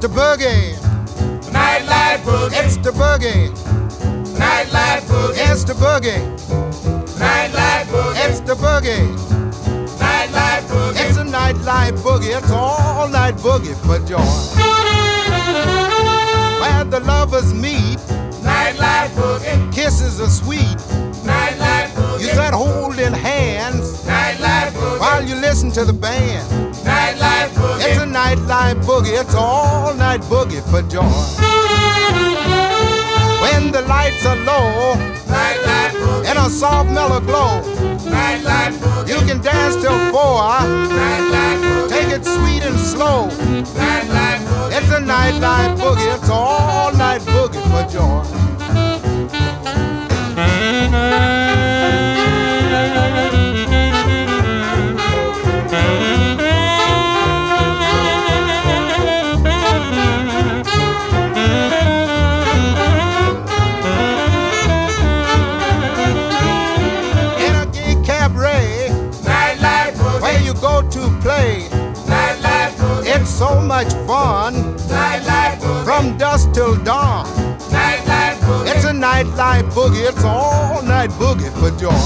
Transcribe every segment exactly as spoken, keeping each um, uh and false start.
the boogie. Nightlife boogie. It's the boogie. Nightlife boogie. It's the boogie. Nightlife boogie. It's the boogie. Nightlife boogie. It's a nightlife boogie. It's all night boogie for joy. Where the lovers meet, Nightlife boogie. kisses are sweet. Nightlife boogie. You start holding hands Nightlife boogie. while you listen to the band. Nightlife boogie. It's a nightlife boogie. It's all night boogie for joy. When the lights are low Nightlife boogie. and a soft mellow glow, Nightlife boogie. you can dance till four. Nightlife boogie. Take it sweet and slow. Nightlife boogie. It's a nightlife boogie. It's all night boogie for joy. In a gay cabaret Nightlife boogie. where you go to play, Nightlife boogie. it's so much fun Nightlife boogie. from dusk till dawn. Nightlife boogie. It's a nightlife boogie. It's all night boogie for joy.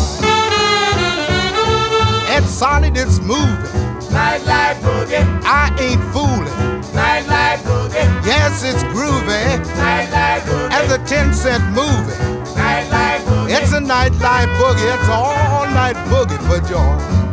It's solid, it's moving. Nightlife boogie. I ain't fooling. Nightlife boogie. Yes, it's groovy Nightlife boogie. as a ten cent movie. Nightlife boogie. It's a nightlife boogie. It's all night boogie for joy.